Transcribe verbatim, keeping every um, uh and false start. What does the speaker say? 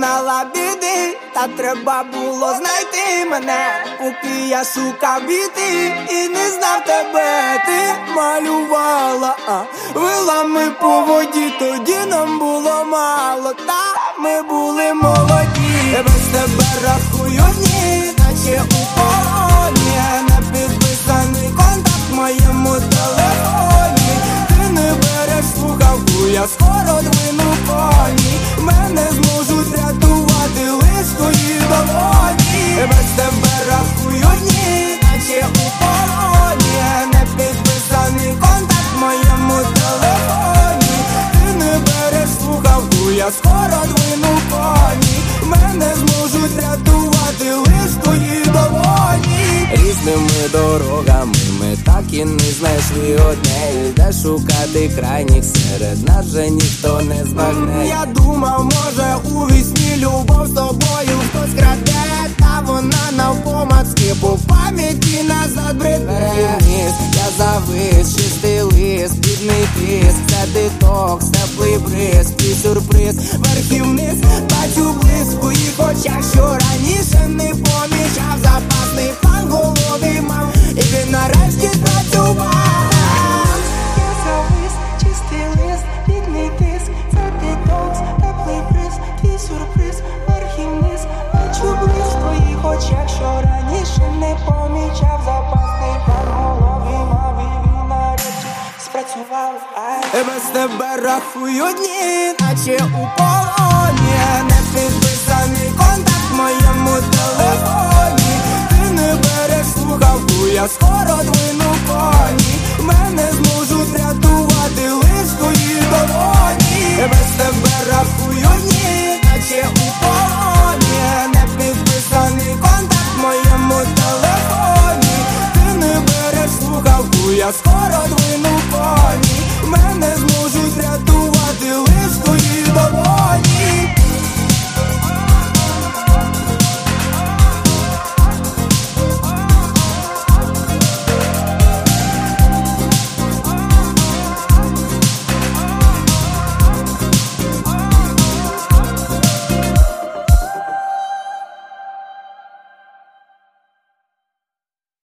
знала біди, та треба було знайти мене, поки я шукав біди і не знав тебе. Ти малювала, а вилами по воді, тоді нам було мало, та ми були молоді. Без тебе рахую дні, наче у полоні, не підписаний контакт в моєму телефоні. Ти не береш слухавку, я скоро двину коні. Мене зможуть врятувати лиш твої долоні. Без тебе рахую дні, наче у полоні, не підписаний контакт в моєму телефоні. Ти не береш слухавку, я скоро двину коні. Мене зможуть врятувати лиш твої долоні. Різними дорогами ми так і не знайшли одне, де шукати крайніх, серед нас же ніхто не збагне. Я думав, може у вісні любов з тобою хтось краде, та вона навпомацки по пам'яті назад бреде. Вниз, я завис, чистий лист, бідний тиск, це детокс, теплий бриз, твій сюрприз. Вверх вниз, бачу блиск в твоїх очах, що раніше не помічав. Запасний план в голові мав, і він нарешті спрацював. Я завис, чистий лист, бідний тиск, це детокс, теплий бриз, твій сюрприз. Вверх і вниз, бачу блиск в твоїх очах, що раніше не помічав. Запасний план в голові мав, і він нарешті спрацював. Без тебе рахую дні, наче у полоні, не підписаний контакт в моєму телефоні. Ти не береш слухавку, я скоро двину коні. Мене зможуть врятувати лиш твої долоні. Без тебе рахую дні.